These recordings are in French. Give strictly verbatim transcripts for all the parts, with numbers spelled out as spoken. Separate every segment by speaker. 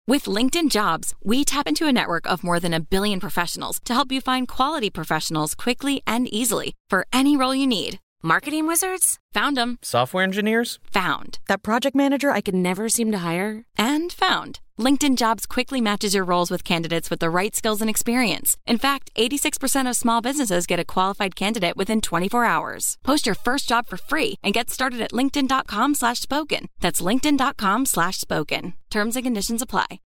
Speaker 1: With LinkedIn Jobs, we tap into a network of more than a billion professionals to help you find quality professionals quickly and easily for any role you need. Marketing wizards? Found them.
Speaker 2: Software engineers?
Speaker 1: Found. That project manager I could never seem to hire? And found. LinkedIn Jobs quickly matches your roles with candidates with the right skills and experience. In fact, eighty-six percent of small businesses get a qualified candidate within twenty-four hours. Post your first job for free and get started at linkedin.com slash spoken. That's linkedin.com slash spoken. Terms and conditions apply.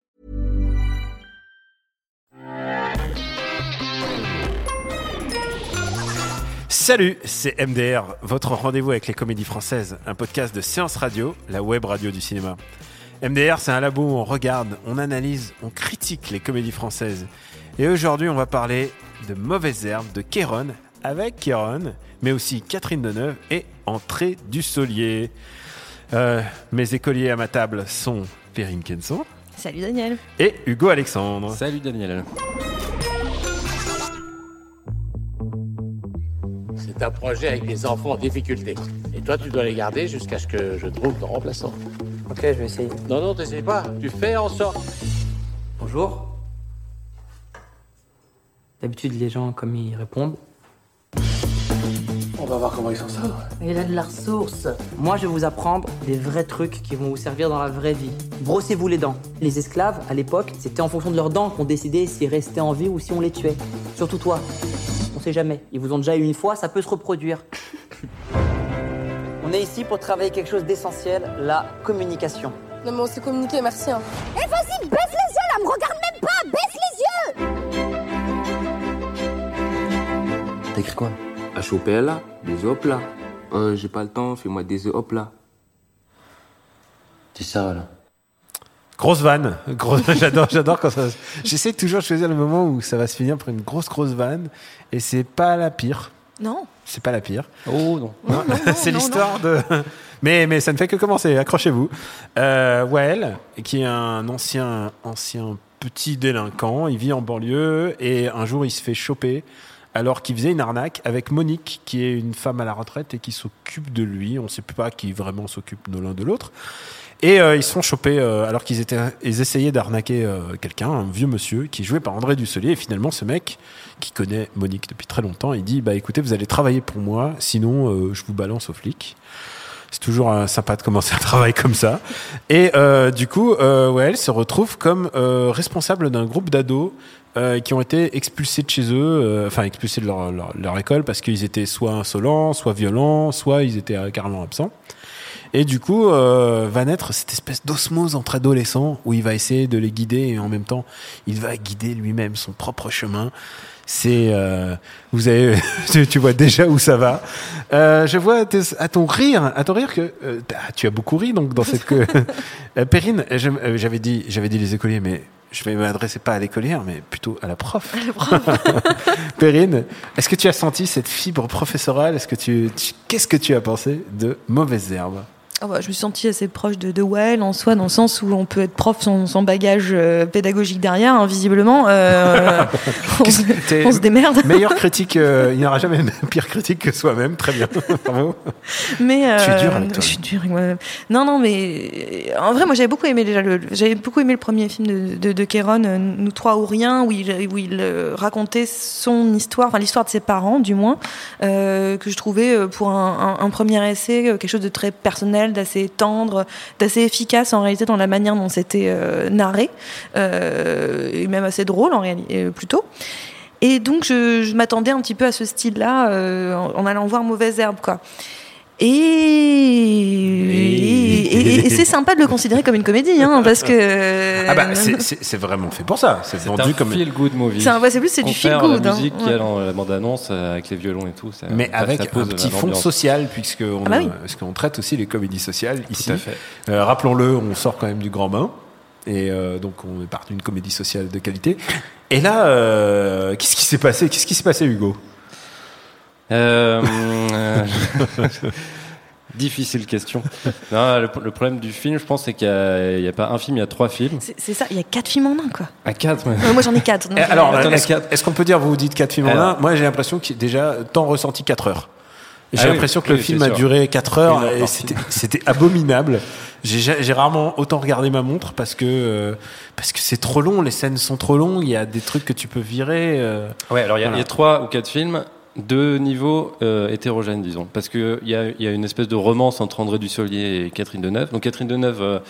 Speaker 3: Salut, c'est M D R, votre rendez-vous avec les comédies françaises, un podcast de Séance Radio, la web radio du cinéma. M D R, c'est un labo où on regarde, on analyse, on critique les comédies françaises. Et aujourd'hui, on va parler de Mauvaises Herbes de Kéron, avec Kéron, mais aussi Catherine Deneuve et Entrée du Solier. Euh, mes écoliers à ma table sont Perrine Kenson.
Speaker 4: Salut Daniel.
Speaker 3: Et Hugo Alexandre.
Speaker 5: Salut Daniel.
Speaker 6: C'est un projet avec des enfants en difficulté. Et toi, tu dois les garder jusqu'à ce que je trouve ton remplaçant.
Speaker 7: Ok, je vais essayer.
Speaker 6: Non, non, t'essayes pas. Tu fais en sorte.
Speaker 7: Bonjour. D'habitude, les gens, comme ils répondent.
Speaker 6: On va voir comment ils s'en sortent.
Speaker 7: Il a de la ressource. Moi, je vais vous apprendre des vrais trucs qui vont vous servir dans la vraie vie. Brossez-vous les dents. Les esclaves, à l'époque, c'était en fonction de leurs dents qu'on décidait s'ils restaient en vie ou si on les tuait. Surtout toi. On sait jamais. Ils vous ont déjà eu une fois, ça peut se reproduire. On est ici pour travailler quelque chose d'essentiel, la communication.
Speaker 8: Non mais on s'est communiqué, merci. Hein.
Speaker 9: Eh vas-y, baisse les yeux là, me regarde même pas, baisse les yeux.
Speaker 5: T'as écrit quoi? H O P L A, des œufs hop là. Euh, j'ai pas le temps, fais-moi des œufs hop là. C'est ça là.
Speaker 3: Grosse vanne, grosse... j'adore, j'adore quand ça. J'essaie toujours de choisir le moment où ça va se finir par une grosse, grosse vanne, et c'est pas la pire.
Speaker 4: Non.
Speaker 3: C'est pas la pire.
Speaker 5: Oh non.
Speaker 3: non,
Speaker 4: non, non
Speaker 3: c'est
Speaker 4: non,
Speaker 3: l'histoire
Speaker 4: non.
Speaker 3: de. Mais mais ça ne fait que commencer. Accrochez-vous. Euh, Wael, qui est un ancien ancien petit délinquant, il vit en banlieue et un jour il se fait choper alors qu'il faisait une arnaque avec Monique, qui est une femme à la retraite et qui s'occupe de lui. On ne sait pas qui vraiment s'occupe de l'un de l'autre. Et euh, ils se font choper euh, alors qu'ils étaient, ils essayaient d'arnaquer euh, quelqu'un, un vieux monsieur qui est joué par André Dussolier. Et finalement, ce mec qui connaît Monique depuis très longtemps, il dit bah écoutez, vous allez travailler pour moi, sinon euh, je vous balance aux flics. C'est toujours euh, sympa de commencer un travail comme ça. Et euh, du coup, euh, ouais, elle se retrouve comme euh, responsable d'un groupe d'ados euh, qui ont été expulsés de chez eux, euh, enfin expulsés de leur, leur, leur école parce qu'ils étaient soit insolents, soit violents, soit ils étaient euh, carrément absents. Et du coup, euh, va naître cette espèce d'osmose entre adolescents où il va essayer de les guider et en même temps, il va guider lui-même son propre chemin. C'est, euh, vous avez, tu vois déjà où ça va. Euh, je vois à ton rire, à ton rire que euh, tu as beaucoup ri donc dans cette que euh, Perrine, j'avais dit, j'avais dit les écoliers, mais je vais m'adresser pas à l'écolière, mais plutôt à la prof.
Speaker 4: À la prof.
Speaker 3: Perrine, est-ce que tu as senti cette fibre professorale? Est-ce que tu, tu, qu'est-ce que tu as pensé de Mauvaises Herbes?
Speaker 4: Oh bah, je me suis sentie assez proche de, de Wael en soi, dans le sens où on peut être prof sans, sans bagage euh, pédagogique derrière, hein, visiblement. Euh, on, se, on se démerde.
Speaker 3: Meilleure critique, euh, il n'y aura jamais pire critique que soi-même. Très bien, bravo.
Speaker 4: Mais, euh,
Speaker 3: je suis dur avec toi.
Speaker 4: Je suis dur avec moi-même. Non, non, mais en vrai, moi j'avais beaucoup aimé déjà le, j'avais beaucoup aimé le premier film de, de, de Kéron, Nous trois ou rien, où il, où il racontait son histoire, enfin l'histoire de ses parents, du moins, euh, que je trouvais pour un, un, un premier essai quelque chose de très personnel, d'assez tendre, d'assez efficace en réalité dans la manière dont c'était euh, narré, euh, et même assez drôle en réalité, euh, plutôt. Et donc je, je m'attendais un petit peu à ce style-là euh, en, en allant voir Mauvaises Herbes, quoi. Et, et, et, et c'est sympa de le considérer comme une comédie, hein, parce que
Speaker 3: ah bah c'est, c'est, c'est vraiment fait pour ça. C'est,
Speaker 5: c'est
Speaker 3: vendu
Speaker 5: un
Speaker 3: comme
Speaker 5: feel good movie.
Speaker 4: C'est un, ouais, c'est plus c'est du feel good.
Speaker 5: La musique
Speaker 4: hein,
Speaker 5: qu'il y a
Speaker 4: ouais.
Speaker 5: dans la bande annonce avec les violons et tout. Ça,
Speaker 3: mais
Speaker 5: ça,
Speaker 3: avec
Speaker 5: ça
Speaker 3: un petit fond social, puisque on,
Speaker 4: ah bah oui.
Speaker 3: parce qu'on traite aussi les comédies sociales ici.
Speaker 5: Tout à fait.
Speaker 3: Euh, rappelons-le, on sort quand même du grand bain. Et euh, donc on est parti d'une comédie sociale de qualité. Et là, euh, qu'est-ce qui s'est passé Qu'est-ce qui s'est passé, Hugo?
Speaker 5: euh, euh, Difficile question. Non, le, le problème du film, je pense, c'est qu'il n'y a, a pas un film, il y a trois films.
Speaker 4: C'est, c'est ça, il y a quatre films en un, quoi.
Speaker 5: À quatre, ouais.
Speaker 4: euh, Moi, j'en ai quatre. Donc
Speaker 3: alors,
Speaker 4: euh,
Speaker 3: est-ce, est-ce qu'on peut dire, vous vous dites quatre films en un? Moi, j'ai l'impression qu'il y a déjà tant ressenti quatre heures. J'ai
Speaker 2: Ah
Speaker 3: l'impression
Speaker 2: oui,
Speaker 3: que le
Speaker 2: oui,
Speaker 3: film
Speaker 2: c'est
Speaker 3: a
Speaker 2: sûr.
Speaker 3: duré quatre heures
Speaker 2: Une heure
Speaker 3: et
Speaker 2: par
Speaker 3: c'était, c'était abominable. J'ai, j'ai rarement autant regardé ma montre parce que, euh, parce que c'est trop long, les scènes sont trop longues, il y a des trucs que tu peux virer. Euh,
Speaker 2: Ouais, alors il y, a-
Speaker 3: voilà.
Speaker 2: il y a trois ou quatre films de niveau euh, hétérogène, disons, parce que il y a, il y a une espèce de romance entre André Dussolier et Catherine Deneuve. Donc Catherine Deneuve euh,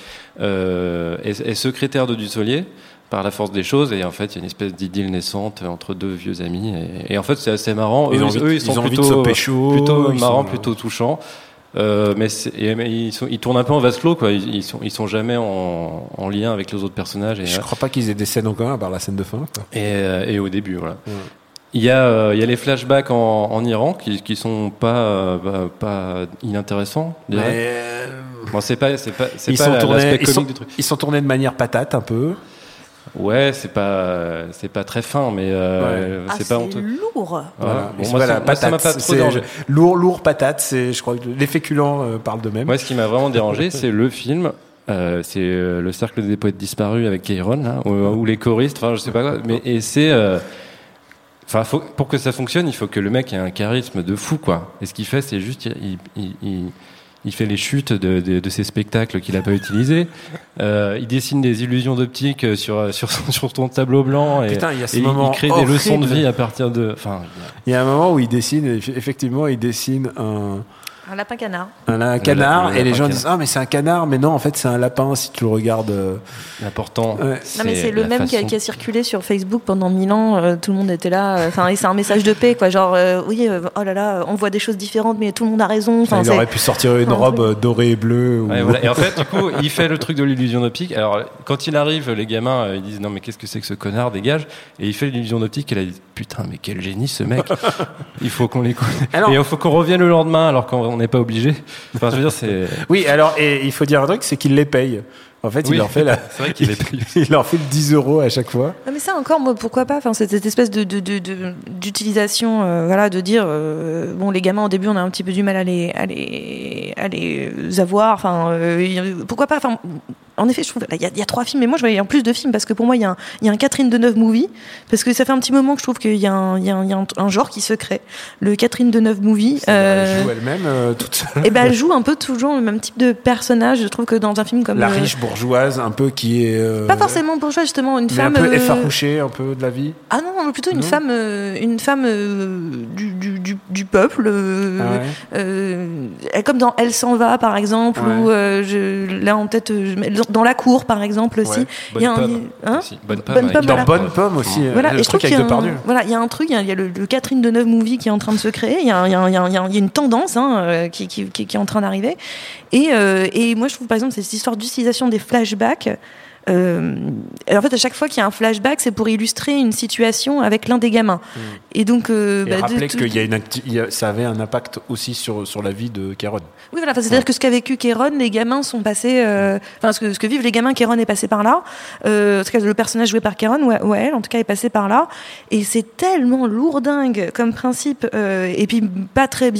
Speaker 2: euh, est, est secrétaire de Dussolier par la force des choses, et en fait il y a une espèce d'idylle naissante entre deux vieux amis, et, et en fait c'est assez marrant.
Speaker 3: Ils
Speaker 2: eux,
Speaker 3: ont envie-
Speaker 2: eux, ils
Speaker 3: ils
Speaker 2: sont
Speaker 3: ont envie de
Speaker 2: plutôt,
Speaker 3: se pécho,
Speaker 2: plutôt
Speaker 3: ils
Speaker 2: marrants,
Speaker 3: sont-
Speaker 2: plutôt touchants. Euh, mais, c'est- et- mais ils, sont, ils tournent un peu en vase clos, quoi. Ils, ils sont, ils sont jamais en, en lien avec les autres personnages. Et,
Speaker 3: Je crois pas qu'ils aient des scènes en commun à part la scène de fin. Quoi.
Speaker 2: et, euh, et au début, voilà.
Speaker 3: Ouais.
Speaker 2: Il y a, euh, il y a les flashbacks en, en Iran qui, qui sont pas, euh, bah, pas inintéressants, je dirais.
Speaker 3: Mais, euh,
Speaker 2: Bon, c'est pas, c'est pas, c'est
Speaker 3: ils
Speaker 2: pas
Speaker 3: sont
Speaker 2: la-
Speaker 3: tournés,
Speaker 2: l'aspect
Speaker 3: ils
Speaker 2: comique
Speaker 3: sont,
Speaker 2: du truc.
Speaker 3: ils sont tournés de manière patate un peu.
Speaker 2: Ouais, c'est pas, c'est pas très fin, mais euh,
Speaker 4: Ah,
Speaker 2: c'est
Speaker 4: c'est
Speaker 2: pas honteux.
Speaker 4: lourd.
Speaker 3: Voilà.
Speaker 2: Bon,
Speaker 3: Et
Speaker 2: moi,
Speaker 3: voilà,
Speaker 2: ça, moi, ça m'a
Speaker 3: patate,
Speaker 2: pas trop
Speaker 3: c'est
Speaker 2: dérangé.
Speaker 3: lourd, lourd patate. C'est, je crois que les féculents euh, parlent de même.
Speaker 2: Moi, ce qui m'a vraiment dérangé, c'est le film. Euh, c'est euh, le cercle des poètes disparus avec Keiron, là, ou, ou les choristes, enfin, je sais pas quoi. Mais et c'est, euh, enfin, faut, pour que ça fonctionne, il faut que le mec ait un charisme de fou, quoi. Et ce qu'il fait, c'est juste, il, il, il, il fait les chutes de, de, de ses spectacles qu'il a pas utilisés. Euh, il dessine des illusions d'optique sur sur son, sur ton tableau blanc. Et,
Speaker 3: Putain, il y a ce
Speaker 2: et
Speaker 3: moment
Speaker 2: il crée
Speaker 3: horrible.
Speaker 2: des leçons de vie à partir de. Enfin,
Speaker 3: Il y a un moment où il dessine, effectivement, il dessine un,
Speaker 4: Un lapin canard.
Speaker 3: un, un canard,
Speaker 2: le
Speaker 3: et les
Speaker 2: lapin
Speaker 3: gens
Speaker 2: canard.
Speaker 3: disent ah mais c'est un canard, mais non en fait c'est un lapin si tu le regardes. euh,
Speaker 2: l'important.
Speaker 3: Ouais.
Speaker 4: Non mais c'est le
Speaker 2: la
Speaker 4: même qui a,
Speaker 2: façon-
Speaker 4: qui a circulé sur Facebook pendant mille ans. euh, tout le monde était là. Enfin, et c'est un message de paix, quoi. Genre, euh, oui, euh, oh là là, on voit des choses différentes, mais tout le monde a raison. Enfin,
Speaker 3: il
Speaker 4: c'est-
Speaker 3: aurait pu sortir une
Speaker 4: un
Speaker 3: robe
Speaker 4: truc.
Speaker 3: euh, dorée et bleue. Ou...
Speaker 2: Ouais, voilà. Et en fait, du coup, il fait le truc de l'illusion d'optique. Alors, quand il arrive, les gamins, euh, ils disent non, mais qu'est-ce que c'est que ce connard, dégage. Et il fait l'illusion d'optique. Et là, il dit putain, mais quel génie ce mec. Il faut qu'on l'écoute.
Speaker 3: Alors-
Speaker 2: Et il faut qu'on revienne le lendemain alors qu'on n'est pas obligé. Enfin, je veux dire, c'est.
Speaker 3: Oui, alors et il faut dire un truc, c'est qu'il les paye. En fait,
Speaker 2: Oui.
Speaker 3: il leur fait la...
Speaker 2: C'est vrai qu'il les paye.
Speaker 3: il leur file dix euros à chaque fois.
Speaker 4: Ah, mais ça encore, moi, pourquoi pas. Enfin, cette, cette espèce de, de, de, de- d'utilisation, euh, voilà, de dire euh, bon, les gamins au début, on a un petit peu du mal à les à les à les avoir. Enfin, euh, y- pourquoi pas. Enfin, en effet, je trouve il y, a- il y a trois films, mais moi, je voyais en plus de films parce que pour moi, il y a un il y a un Catherine Deneuve movie parce que ça fait un petit moment que je trouve qu'il y a un il y a un, il y a un, un genre qui se crée, le Catherine Deneuve movie.
Speaker 3: Elle joue elle-même euh, toute seule.
Speaker 4: Et ben, elle joue un peu toujours le même type de personnage. Je trouve que dans un film comme
Speaker 3: La
Speaker 4: euh,
Speaker 3: riche bourgeoise, un peu qui est. euh,
Speaker 4: pas forcément bourgeoise, justement, une
Speaker 3: mais
Speaker 4: femme
Speaker 3: un peu
Speaker 4: euh,
Speaker 3: effarouchée, un peu de la vie.
Speaker 4: Ah non, non, plutôt une
Speaker 3: Non.
Speaker 4: femme, euh, une femme euh, du, du, du, du peuple. euh,
Speaker 3: Ah ouais.
Speaker 4: euh, elle- comme dans Elle s'en va, par exemple,
Speaker 3: Ouais.
Speaker 4: ou euh, je, là en tête, euh, je mets- dans La cour, par exemple aussi.
Speaker 3: Ouais.
Speaker 2: Bonne
Speaker 4: Il y a un-
Speaker 2: pomme.
Speaker 4: hein
Speaker 2: aussi. Bonne pomme.
Speaker 4: Bonne
Speaker 2: avec
Speaker 4: pomme,
Speaker 2: Jean
Speaker 4: voilà.
Speaker 3: Dans
Speaker 2: Paul.
Speaker 3: Bonne Pomme aussi.
Speaker 4: Voilà,
Speaker 3: euh,
Speaker 4: et
Speaker 3: le
Speaker 4: je trouve
Speaker 3: truc
Speaker 4: qu'il y
Speaker 3: avec
Speaker 4: a un,
Speaker 3: Depardieu.
Speaker 4: voilà, il y a un truc, il y a, il y a le, le Catherine Deneuve movie qui est en train de se créer. Il y a, il y a, il y a, il y a- il y a une tendance hein, euh, qui, qui, qui, qui est en train d'arriver. Et, euh, et moi, je trouve par exemple cette histoire d'utilisation des flashbacks. Euh, en fait, à chaque fois qu'il y a un flashback, c'est pour illustrer une situation avec l'un des gamins.
Speaker 3: Mm.
Speaker 4: Et donc, euh,
Speaker 3: Et
Speaker 4: bah, de-
Speaker 3: rappeler
Speaker 4: de-
Speaker 3: qu'il y a une acti- il y a- ça avait un impact aussi sur, sur la vie de Kéron.
Speaker 4: Oui, voilà. Enfin, c'est-à-dire que ce qu'a vécu Kéron, les gamins sont passés. euh, Enfin, ce que, ce que vivent les gamins, Kéron est passé par là. Euh, en tout cas, le personnage joué par Kéron, ouais, ouais, elle, en tout cas, est passé par là. Et c'est tellement lourdingue comme principe, euh, et puis pas très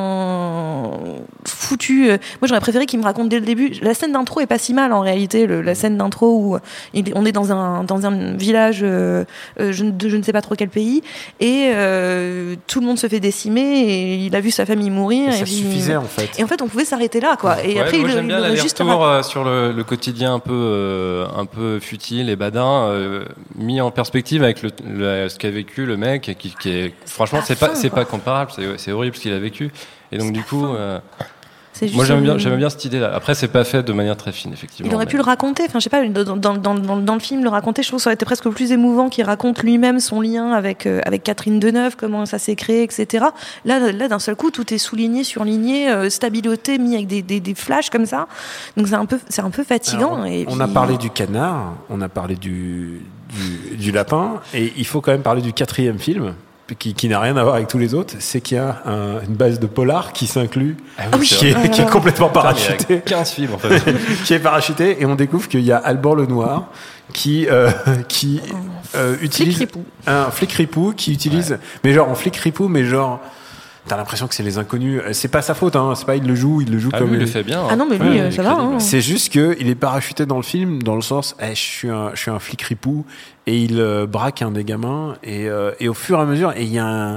Speaker 4: bien foutu. Moi, j'aurais préféré qu'il me raconte dès le début. La scène d'intro est pas si mal en réalité. Le, la scène d'intro où il, on est dans un dans un village, euh, euh, je, de je ne sais pas trop quel pays, et euh, tout le monde se fait décimer, et il a vu sa famille mourir.
Speaker 3: Et ça
Speaker 4: puis-
Speaker 3: suffisait en fait.
Speaker 4: et en fait, on pouvait s'arrêter là, quoi. Et
Speaker 2: Ouais,
Speaker 4: après,
Speaker 2: moi,
Speaker 4: il,
Speaker 2: j'aime
Speaker 4: il
Speaker 2: bien
Speaker 4: aurait juste
Speaker 2: l'aller-retour
Speaker 4: raconté-
Speaker 2: euh, sur le, le quotidien un peu, euh, un peu futile et badin, euh, mis en perspective avec le, le- ce qu'a vécu le mec, qui, qui est, franchement,
Speaker 4: la
Speaker 2: c'est pas,
Speaker 4: fin,
Speaker 2: c'est
Speaker 4: quoi.
Speaker 2: pas comparable, c'est, c'est horrible ce qu'il a vécu. Et donc,
Speaker 4: C'est
Speaker 2: du
Speaker 4: la
Speaker 2: coup,
Speaker 4: fin.
Speaker 2: euh,
Speaker 4: C'est juste
Speaker 2: moi, j'aime bien,
Speaker 4: une-
Speaker 2: j'aime bien cette idée-là. Après, c'est pas fait de manière très fine, effectivement.
Speaker 4: Il aurait
Speaker 2: mais-
Speaker 4: pu le raconter, enfin je sais pas, dans, dans, dans, dans, dans le film, le raconter, je trouve que ça aurait été presque plus émouvant qu'il raconte lui-même son lien avec, euh, avec Catherine Deneuve, comment ça s'est créé, et cetera. Là, là d'un seul coup, tout est souligné, surligné, euh, stabiloté, mis avec des, des, des flashs comme ça. Donc c'est un peu, c'est un peu fatigant.
Speaker 3: Alors,
Speaker 4: et
Speaker 3: on
Speaker 4: puis-
Speaker 3: a parlé du canard, on a parlé du, du, du lapin, et il faut quand même parler du quatrième film, qui, qui n'a rien à voir avec tous les autres, c'est qu'il y a un- une base de polar qui s'inclut,
Speaker 2: Ah
Speaker 4: oui,
Speaker 3: qui,
Speaker 2: c'est vrai.
Speaker 3: est, qui est complètement
Speaker 2: Putain, mais il y a
Speaker 3: parachuté.
Speaker 2: quinze films, en fait.
Speaker 3: qui est parachuté, et on découvre qu'il y a Alban Lenoir qui, euh, qui euh, utilise
Speaker 4: Flic-ripou.
Speaker 3: un flic ripou qui utilise, mais genre en flic ripou, mais genre t'as l'impression que c'est les inconnus. C'est pas sa faute, hein. C'est pas il le joue, il le joue
Speaker 2: Ah,
Speaker 3: comme
Speaker 2: lui, il le fait bien.
Speaker 4: Ah non, mais lui,
Speaker 2: Ouais,
Speaker 4: euh,
Speaker 2: il est
Speaker 4: ça va,
Speaker 2: crédible.
Speaker 4: hein.
Speaker 3: C'est juste que il est parachuté dans le film dans le sens, eh, je suis un, je suis un flic ripou, et il euh, braque un des gamins, et, euh, et au fur et à mesure, et il y a un,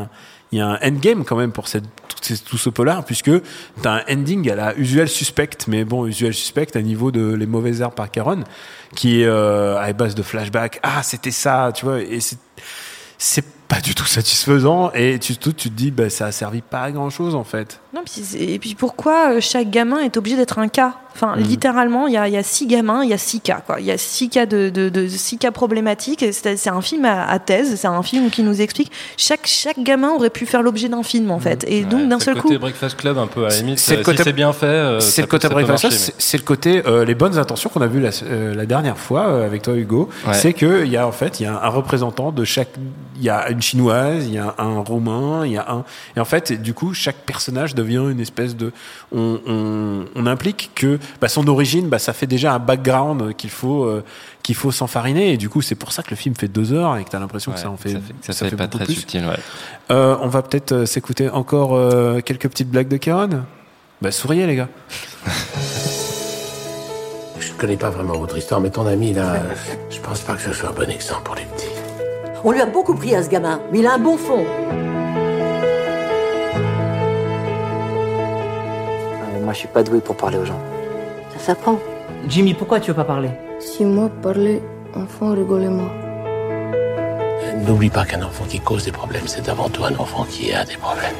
Speaker 3: il y a un endgame quand même pour cette, tout, tout ce polar, puisque t'as un ending à la Usual Suspect, mais bon, Usual Suspect à niveau de Les Mauvaises Herbes par Caron, qui est euh, à base de flashback. Ah, c'était ça, tu vois, et c'est, c'est pas du tout satisfaisant, et tu, tu te dis, bah, ça a servi pas à grand chose en fait.
Speaker 4: Non, puis et puis pourquoi chaque gamin est obligé d'être un cas? Enfin, mmh. littéralement, il y a, y a six gamins, il y a six cas, quoi. Il y a six cas de, de, de six cas problématiques. C'est, c'est un film à, à thèse. C'est un film qui nous explique chaque chaque gamin aurait pu faire l'objet d'un film en fait. Et ouais, donc d'un seul coup,
Speaker 2: c'est le côté Breakfast Club un peu à la limite.
Speaker 3: C'est le
Speaker 2: côté,
Speaker 3: côté,
Speaker 2: si c'est bien fait. Euh,
Speaker 3: c'est le côté Breakfast Club. C'est, c'est le côté euh, les bonnes intentions qu'on a vu la, euh, la dernière fois euh, avec toi Hugo. Ouais. C'est que il y a en fait il y a un représentant de chaque. Il y a une chinoise, il y a un roumain, il y a un. Et en fait, du coup, chaque personnage devient une espèce de. On, on, on implique que bah, son origine. Bah, ça fait déjà un background qu'il faut euh, qu'il faut s'enfariner, et du coup c'est pour ça que le film fait deux heures et que t'as l'impression ouais, que ça en fait
Speaker 2: ça fait, ça
Speaker 3: ça
Speaker 2: fait,
Speaker 3: fait
Speaker 2: pas
Speaker 3: beaucoup
Speaker 2: très
Speaker 3: plus.
Speaker 2: Subtil, ouais.
Speaker 3: Euh, on va peut-être euh, s'écouter encore euh, quelques petites blagues de Caron. Bah souriez les gars.
Speaker 6: Je connais pas vraiment votre histoire, mais ton ami là, je pense pas que ce soit un bon exemple pour les petits.
Speaker 10: On lui a beaucoup pris à ce gamin, mais il a un bon fond.
Speaker 7: Euh, moi je suis pas doué pour parler aux gens.
Speaker 10: Ça s'apprend.
Speaker 7: Jimmy, pourquoi tu veux pas parler?
Speaker 8: Si moi parlais, enfant rigolait moi.
Speaker 6: N'oublie pas qu'un enfant qui cause des problèmes, c'est avant tout un enfant qui a des problèmes.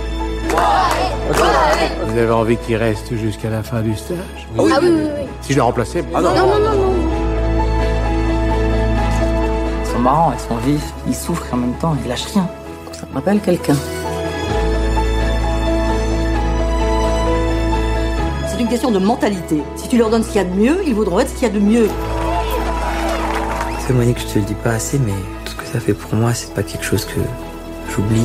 Speaker 6: Vous avez envie qu'il reste jusqu'à la fin du stage?
Speaker 8: Oui. Ah oui, oui, oui.
Speaker 6: Si je le remplaçais?
Speaker 8: Ah non, non, non, non, non.
Speaker 7: Ils sont marrants, ils sont vifs, ils souffrent et en même temps, ils lâchent rien.
Speaker 10: Ça me rappelle quelqu'un. C'est une question de mentalité. Si tu leur donnes ce qu'il y a de mieux, ils voudront être ce qu'il y a de mieux.
Speaker 7: C'est Monique, je te le dis pas assez, mais tout ce que ça fait pour moi, c'est pas quelque chose que j'oublie.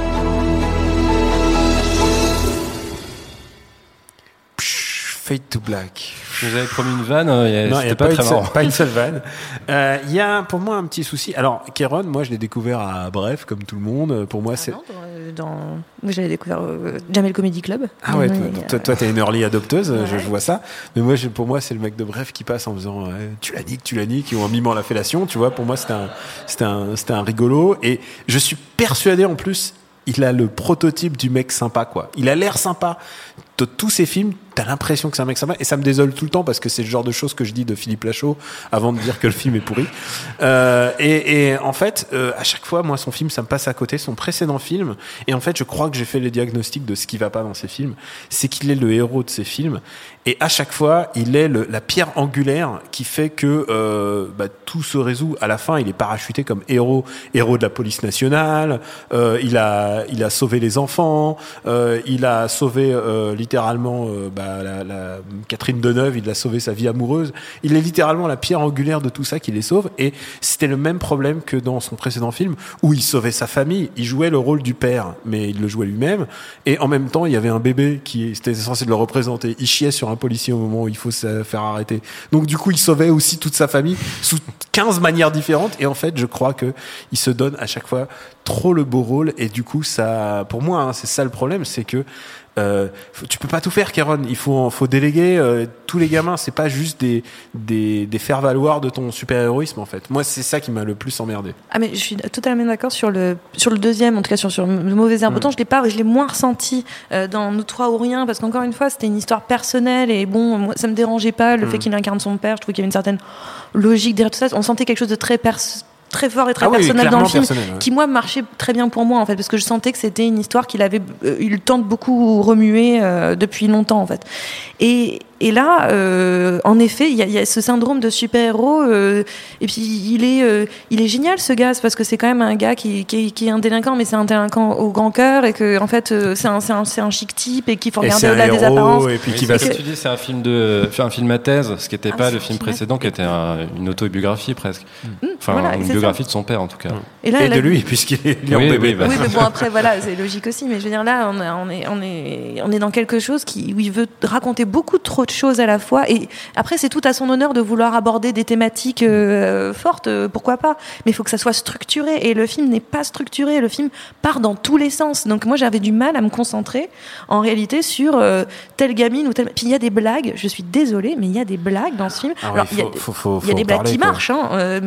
Speaker 3: Fade to Black.
Speaker 2: Vous avez promis une vanne, euh,
Speaker 3: non,
Speaker 2: c'était
Speaker 3: y a
Speaker 2: pas,
Speaker 3: pas
Speaker 2: très marrant.
Speaker 3: Seule, pas une seule vanne. Il euh, y a pour moi un petit souci. Alors, Caron, moi je l'ai découvert à Bref, comme tout le monde. Pour moi,
Speaker 4: ah
Speaker 3: c'est.
Speaker 4: Non, dans, dans... Moi, je l'ai découvert au Jamel Comedy Club.
Speaker 3: Ah ouais, toi, toi, toi t'es une early adopteuse, ouais. je, je vois ça. Mais moi, je, pour moi, c'est le mec de Bref qui passe en faisant euh, tu la niques, tu la niques, ou en mimant la fellation. Tu vois, pour moi, c'était un, c'était un, c'était un rigolo. Et je suis persuadé en plus, il a le prototype du mec sympa, quoi. Il a l'air sympa. De tous ces films, t'as l'impression que c'est un mec sympa, et ça me désole tout le temps parce que c'est le genre de choses que je dis de Philippe Lachaud avant de dire que le film est pourri. Euh, et, et en fait, euh, à chaque fois, moi, son film, ça me passe à côté, son précédent film. Et en fait, je crois que j'ai fait le diagnostic de ce qui va pas dans ses films. C'est qu'il est le héros de ses films, et à chaque fois, il est le, la pierre angulaire qui fait que euh, bah, tout se résout. À la fin, il est parachuté comme héros, héros de la police nationale. Euh, il a, il a sauvé les enfants. Euh, il a sauvé euh, littéralement euh, bah, la, la Catherine Deneuve, il a sauvé sa vie amoureuse. Il est littéralement la pierre angulaire de tout ça qui les sauve, et c'était le même problème que dans son précédent film où il sauvait sa famille. Il jouait le rôle du père, mais il le jouait lui-même, et en même temps il y avait un bébé qui était censé le représenter. Il chiait sur un policier au moment où il faut se faire arrêter, donc du coup il sauvait aussi toute sa famille sous quinze manières différentes, et en fait je crois que il se donne à chaque fois trop le beau rôle, et du coup ça, pour moi hein, c'est ça le problème, c'est que Euh, faut, tu peux pas tout faire, Caron. Il faut, faut déléguer. Euh, tous les gamins, c'est pas juste des, des, des faire-valoir de ton super-héroïsme, en fait. Moi, c'est ça qui m'a le plus emmerdé.
Speaker 4: Ah, mais je suis totalement d'accord sur le, sur le deuxième, en tout cas sur, sur le mauvais herbe. Mmh. Autant je l'ai pas, je l'ai moins ressenti euh, dans Nous trois ou rien, parce qu'encore une fois, c'était une histoire personnelle, et bon, moi, ça me dérangeait pas, le mmh. fait qu'il incarne son père. Je trouvais qu'il y avait une certaine logique derrière tout ça. On sentait quelque chose de très personnel, très fort et très ah oui, personnel dans le film, ouais. qui moi marchait très bien pour moi en fait, parce que je sentais que c'était une histoire qu'il avait euh, eu le temps de beaucoup remuer euh, depuis longtemps en fait. Et, et là, euh, en effet, il y, y a ce syndrome de super-héros, euh, et puis il est, euh, il est génial ce gars, parce que c'est quand même un gars qui, qui, qui est un délinquant, mais c'est un délinquant au grand cœur, et que en fait euh, c'est un, c'est un, c'est un chic type, et qu'il faut regarder au-delà des apparences.
Speaker 2: Et puis qui va. Que tu dis, c'est un film de, un film à thèse, ce qui n'était ah, pas le film précédent, qui était un, une autobiographie presque, mmh. enfin voilà, une biographie ça. de son père en tout cas.
Speaker 3: Et, là, et de lui, puisqu'il est lui
Speaker 2: oui,
Speaker 3: en bébé.
Speaker 2: Oui, bah.
Speaker 4: oui, mais bon après voilà, c'est logique aussi, mais je veux dire là, on, on est, on est, on est dans quelque chose qui, où il veut raconter beaucoup trop de choses à la fois. Et après, c'est tout à son honneur de vouloir aborder des thématiques euh, fortes, euh, pourquoi pas. Mais il faut que ça soit structuré. Et le film n'est pas structuré. Le film part dans tous les sens. Donc moi, j'avais du mal à me concentrer, en réalité, sur euh, telle gamine ou telle... Puis il y a des blagues, je suis désolée, mais il y a des blagues dans ce film.
Speaker 3: Ah
Speaker 4: Alors,
Speaker 3: il
Speaker 4: ouais,
Speaker 3: faut, faut, faut,
Speaker 4: y a des blagues
Speaker 3: parler,
Speaker 4: qui
Speaker 3: quoi.
Speaker 4: marchent, hein, euh, mais il y a des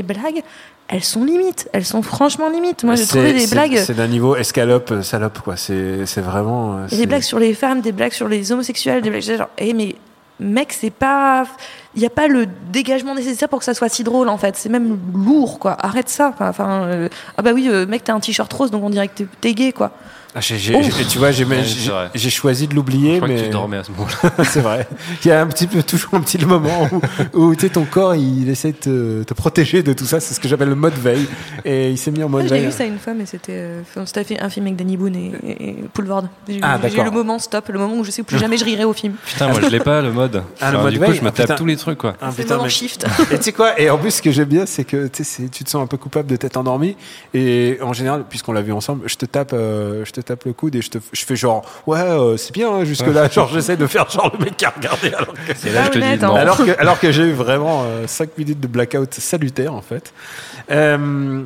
Speaker 4: blagues, elles sont limites. Elles sont franchement limites. Moi, j'ai
Speaker 3: C'est-
Speaker 4: trouvé des
Speaker 3: c'est-
Speaker 4: blagues.
Speaker 3: C'est d'un niveau escalope, euh, salope, quoi. C'est, c'est vraiment. euh,
Speaker 4: Il y a des
Speaker 3: c'est-
Speaker 4: blagues sur les femmes, des blagues sur les homosexuels, des blagues genre, eh, mais mec, c'est pas, il y a pas le dégagement nécessaire pour que ça soit si drôle en fait. C'est même lourd, quoi. Arrête ça. quoi. Enfin, euh, ah bah oui, euh, mec, t'as un t-shirt rose, donc on dirait que t'es, t'es gay, quoi.
Speaker 3: Ah, j'ai, j'ai-
Speaker 4: Ouf.
Speaker 3: j'ai- tu vois, j'ai,
Speaker 2: Ouais,
Speaker 3: j'ai,
Speaker 2: c'est vrai.
Speaker 3: j'ai choisi de l'oublier,
Speaker 2: Je crois
Speaker 3: mais
Speaker 2: que tu dormais à ce moment-là.
Speaker 3: c'est vrai. Il y a un petit peu, toujours un petit moment où, où tu sais, ton corps, il essaie de te, te protéger de tout ça. C'est ce que j'appelle le mode veille. Et il s'est mis en mode
Speaker 4: Ah, j'ai
Speaker 3: veille.
Speaker 4: vu ça une fois, mais c'était, euh, c'était fait un film avec Danny Boone et, et, et Poulvord. J'ai,
Speaker 3: Ah,
Speaker 4: j'ai eu
Speaker 3: d'accord.
Speaker 4: le moment stop, le moment où je sais que plus jamais je rirai au film.
Speaker 2: Putain, moi je l'ai pas le mode.
Speaker 3: Ah, le
Speaker 2: Alors,
Speaker 3: mode
Speaker 2: du coup,
Speaker 3: veille
Speaker 2: je me
Speaker 3: Ah,
Speaker 2: tape
Speaker 3: putain.
Speaker 2: tous les trucs quoi.
Speaker 3: Ah,
Speaker 4: C'est le
Speaker 3: putain,
Speaker 4: moment
Speaker 3: mais-
Speaker 4: shift.
Speaker 3: Et tu sais quoi? Et en plus, ce que j'aime bien, c'est que tu sais, c'est- tu te sens un peu coupable de t'être endormi. Et en général, puisqu'on l'a vu ensemble, je te tape, euh, je te tape le coude et je te, je fais genre, ouais, euh, c'est bien, hein, jusque-là. Genre, j'essaie de faire genre le mec qui a regardé. Alors que,
Speaker 2: Et là, je te dis
Speaker 4: honnête,
Speaker 2: non.
Speaker 4: hein.
Speaker 3: alors que, alors que j'ai eu vraiment cinq minutes de blackout salutaire, en fait. Euh,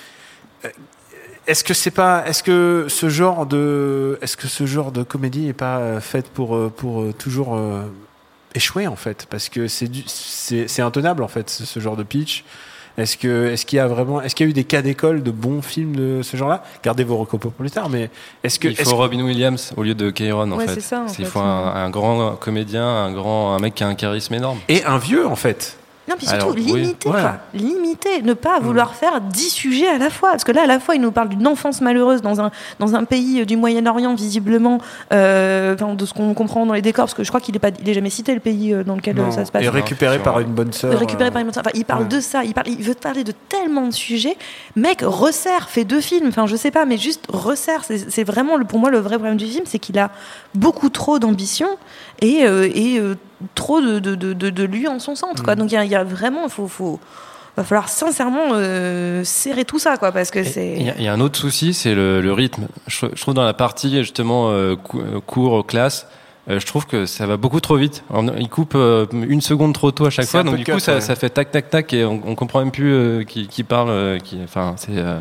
Speaker 3: Est-ce que c'est pas, est-ce que ce genre de, est-ce que ce genre de comédie est pas euh, faite pour, euh, pour euh, toujours euh, échouer en fait, parce que c'est du, c'est, c'est intenable en fait, ce, ce genre de pitch. Est-ce que, est-ce qu'il y a vraiment, est-ce qu'il y a eu des cas d'école de bons films de ce genre-là? Gardez vos recos pour plus tard, mais est-ce que,
Speaker 2: Il faut
Speaker 3: est-ce que-
Speaker 2: Robin Williams au lieu de Keyron en
Speaker 4: Ouais,
Speaker 2: fait.
Speaker 4: c'est ça, en
Speaker 2: Il
Speaker 4: fait.
Speaker 2: faut un, un grand comédien, un grand, un mec qui a un charisme énorme.
Speaker 3: et un vieux en fait.
Speaker 4: Non, puis surtout,
Speaker 2: Alors, oui.
Speaker 4: limiter,
Speaker 3: Ouais.
Speaker 4: quoi. Limiter, ne pas vouloir faire dix sujets à la fois. Parce que là, à la fois, il nous parle d'une enfance malheureuse dans un, dans un pays du Moyen-Orient, visiblement, euh, enfin, de ce qu'on comprend dans les décors, parce que je crois qu'il n'est pas, il est jamais cité, le pays euh, dans lequel euh,
Speaker 3: Non.
Speaker 4: ça se passe.
Speaker 3: Et récupéré
Speaker 2: Non,
Speaker 3: par
Speaker 2: sur-
Speaker 3: une bonne sœur.
Speaker 4: Récupéré
Speaker 3: euh,
Speaker 4: par une enfin, il parle
Speaker 3: ouais.
Speaker 4: de ça, il, parle, il veut te parler de tellement de sujets. Mec, resserre, fais deux films, enfin je sais pas, mais juste resserre. C'est, c'est vraiment, le, pour moi, le vrai problème du film, c'est qu'il a beaucoup trop d'ambition et, euh, et euh, trop de, de, de, de, de lui en son centre. Quoi.
Speaker 3: Mm.
Speaker 4: Donc il y, a- il y a vraiment, il faut, faut, va falloir sincèrement euh, serrer tout ça, quoi, parce que c'est...
Speaker 2: Il y, a- il y a un autre souci, c'est le, le rythme. Je, je trouve dans la partie justement euh, cou- euh, cours, classe, euh, je trouve que ça va beaucoup trop vite. On- il coupe euh, une seconde trop tôt à chaque
Speaker 3: C'est
Speaker 2: fois,
Speaker 3: un
Speaker 2: donc
Speaker 3: peu
Speaker 2: du
Speaker 3: cut,
Speaker 2: coup ça,
Speaker 3: ouais.
Speaker 2: ça fait tac tac tac et on, on comprend même plus euh, qui, qui parle. euh, qui, enfin, c'est. euh,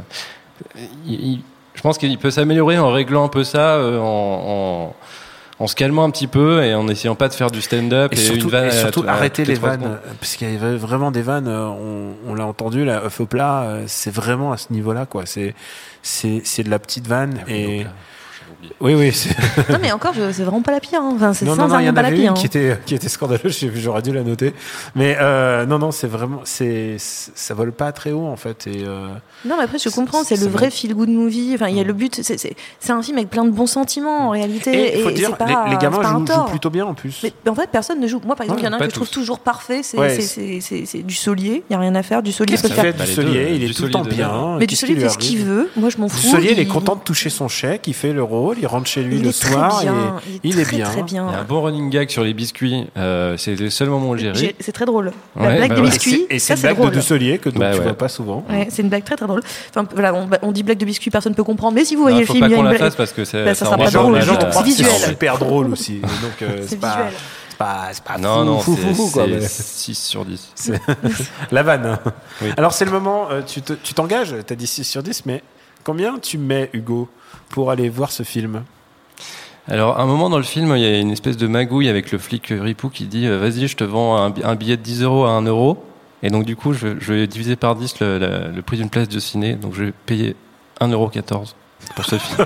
Speaker 2: il- il- je pense qu'il peut s'améliorer en réglant un peu ça, euh, en, en en se calmant un petit peu et en essayant pas de faire du stand-up
Speaker 3: Et
Speaker 2: et,
Speaker 3: surtout,
Speaker 2: une vanne
Speaker 3: et
Speaker 2: à-
Speaker 3: surtout
Speaker 2: à-
Speaker 3: arrêter
Speaker 2: toutes
Speaker 3: les
Speaker 2: trois
Speaker 3: vannes,
Speaker 2: secondes.
Speaker 3: euh, parce qu'il y avait vraiment des vannes, euh, on, on l'a entendu, là, œuf au plat, euh, c'est vraiment à ce niveau-là, quoi. C'est, c'est, c'est de la petite vanne.
Speaker 2: Ah oui,
Speaker 3: Et...
Speaker 2: donc là, j'avais oublié.
Speaker 3: Oui, oui. C'est...
Speaker 4: Non mais encore, je- c'est vraiment pas la pire. Hein. Enfin, c'est
Speaker 3: Non, non, non, il y
Speaker 4: sincèrement
Speaker 3: en
Speaker 4: pas la
Speaker 3: avait
Speaker 4: pire.
Speaker 3: une
Speaker 4: hein.
Speaker 3: qui était, qui était scandaleuse, j'ai- j'aurais dû la noter. Mais euh, non, non, c'est vraiment, c'est, c'est- ça vole pas très haut, en fait. Et, euh,
Speaker 4: Non, mais après, je comprends, c'est
Speaker 3: c'est
Speaker 4: le vrai
Speaker 3: bon.
Speaker 4: feel-good movie. Enfin, il y a le but, c'est, c'est, c'est un film avec plein de bons sentiments, en réalité.
Speaker 3: et il faut
Speaker 4: et
Speaker 3: dire,
Speaker 4: c'est pas,
Speaker 3: les, les gamins
Speaker 4: c'est pas un
Speaker 3: jouent, jouent
Speaker 4: tort.
Speaker 3: plutôt bien, en plus.
Speaker 4: Mais, mais en fait, personne ne joue. Moi, par exemple, il
Speaker 3: Ouais,
Speaker 4: y en a un
Speaker 2: pas
Speaker 4: que je trouve
Speaker 2: tous.
Speaker 4: toujours parfait, c'est,
Speaker 3: Ouais,
Speaker 4: c'est,
Speaker 3: c'est-
Speaker 4: c'est, c'est, c'est du Solier. Il n'y a rien à faire. Du Solier
Speaker 3: Qu'est-ce
Speaker 4: peut
Speaker 3: qu'il
Speaker 4: faire.
Speaker 3: fait,
Speaker 2: Bah,
Speaker 3: du
Speaker 2: les
Speaker 3: Solier?
Speaker 2: deux,
Speaker 3: Il est
Speaker 2: du
Speaker 3: tout le temps
Speaker 2: Solier
Speaker 3: bien.
Speaker 2: dedans.
Speaker 4: Mais du
Speaker 3: Qu'est-ce
Speaker 4: Solier
Speaker 3: qui lui
Speaker 4: fait ce qu'il
Speaker 3: arrive?
Speaker 4: veut. Moi, je m'en
Speaker 3: Du
Speaker 4: fous.
Speaker 3: Solier, il est
Speaker 4: il-
Speaker 3: content de toucher son chèque, il fait le rôle, il rentre chez lui
Speaker 4: Il
Speaker 3: le
Speaker 4: est très
Speaker 3: soir,
Speaker 4: bien.
Speaker 3: et il est
Speaker 4: très,
Speaker 3: bien.
Speaker 4: Très bien.
Speaker 2: Il y a un bon running gag sur les biscuits. Euh, c'est le seul moment où j'ai ri.
Speaker 4: J'ai- C'est très drôle. La
Speaker 2: Ouais,
Speaker 4: blague
Speaker 2: bah
Speaker 4: des
Speaker 2: ouais.
Speaker 3: Et
Speaker 4: biscuits,
Speaker 3: c'est, et
Speaker 4: ça
Speaker 3: c'est
Speaker 4: c'est
Speaker 3: une blague
Speaker 4: drôle.
Speaker 3: de Dussolier que donc
Speaker 2: Bah
Speaker 3: tu
Speaker 2: ouais.
Speaker 3: vois pas souvent.
Speaker 4: Ouais, c'est une blague très très drôle. Enfin, voilà, on, on dit blague de biscuits, personne peut comprendre. Mais si vous voyez
Speaker 2: Non,
Speaker 4: le
Speaker 2: faut
Speaker 4: film,
Speaker 2: pas
Speaker 4: il y a
Speaker 2: qu'on
Speaker 4: une
Speaker 2: la
Speaker 4: blague.
Speaker 2: fasse parce que c'est
Speaker 4: Bah, ça
Speaker 2: ça
Speaker 4: sera
Speaker 2: rend
Speaker 4: pas
Speaker 3: Les gens,
Speaker 4: drôle,
Speaker 3: les gens
Speaker 4: c'est
Speaker 3: vont croire que c'est
Speaker 4: visuel.
Speaker 3: super drôle aussi. Et donc, euh,
Speaker 4: C'est
Speaker 3: c'est pas,
Speaker 4: visuel.
Speaker 3: c'est pas, c'est pas
Speaker 2: Non,
Speaker 3: fou,
Speaker 2: non,
Speaker 3: fou,
Speaker 2: c'est
Speaker 3: fou, fou, quoi,
Speaker 2: c'est
Speaker 3: mais
Speaker 2: six sur dix.
Speaker 3: c'est la vanne. hein.
Speaker 2: Oui.
Speaker 3: Alors, c'est le moment, euh, tu, te- tu t'engages, tu as dit six sur dix, mais combien tu mets, Hugo, pour aller voir ce film?
Speaker 2: Alors, à un moment dans le film, il y a une espèce de magouille avec le flic Ripou qui dit euh, vas-y, je te vends un, bi- un billet de dix euros à un euro. Et donc, du coup, je, je vais diviser par dix le, la- le prix d'une place de ciné. Donc, je vais payer un euro quatorze pour ce film.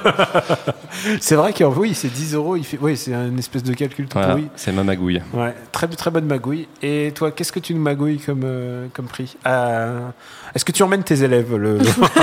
Speaker 3: C'est vrai que oui, c'est dix euros, il fait, oui, c'est une espèce de calcul tout
Speaker 2: Voilà,
Speaker 3: pourri.
Speaker 2: c'est ma magouille.
Speaker 3: Ouais, très, très bonne magouille. Et toi, qu'est-ce que tu nous magouilles comme, euh, comme prix? Euh, Est-ce que tu emmènes tes élèves le...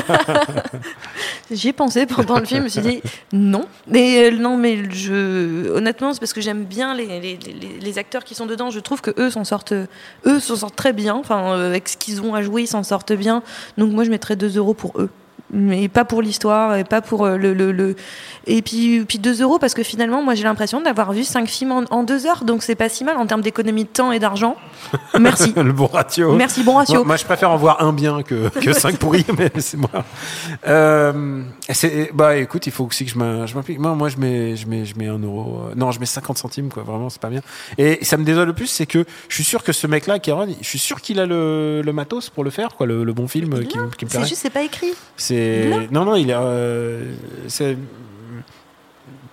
Speaker 4: J'y ai pensé pendant le film, je me suis dit non. Mais euh, non, mais je, honnêtement, c'est parce que j'aime bien les, les, les, les acteurs qui sont dedans. Je trouve que eux s'en sortent, eux s'en sortent très bien. Enfin, euh, avec ce qu'ils ont à jouer, ils s'en sortent bien. Donc moi, je mettrais deux euros pour eux. Mais pas pour l'histoire et pas pour euh, le, le, le... et puis puis deux euros parce que finalement moi j'ai l'impression d'avoir vu cinq films en, en deux heures, donc c'est pas si mal en termes d'économie de temps et d'argent. Merci.
Speaker 3: le bon ratio.
Speaker 4: Merci, bon ratio.
Speaker 3: Moi, moi, je préfère en voir un bien que, que cinq pourris, mais c'est moi. Euh, c'est, bah, écoute, il faut aussi que je m'im- je m'implique. Moi, moi, je mets, je mets, je mets un euro. euh, Non, je mets cinquante centimes, quoi. Vraiment, c'est pas bien. Et ça me désole le plus, c'est que je suis sûr que ce mec-là, Kéron, je suis sûr qu'il a le, le matos pour le faire, quoi, le, le bon film
Speaker 4: Il
Speaker 3: qui,
Speaker 4: l'a.
Speaker 3: me- qui me
Speaker 4: C'est
Speaker 3: plairait.
Speaker 4: juste c'est pas écrit.
Speaker 3: C'est
Speaker 4: Il l'a.
Speaker 3: non, non, il a. euh, c'est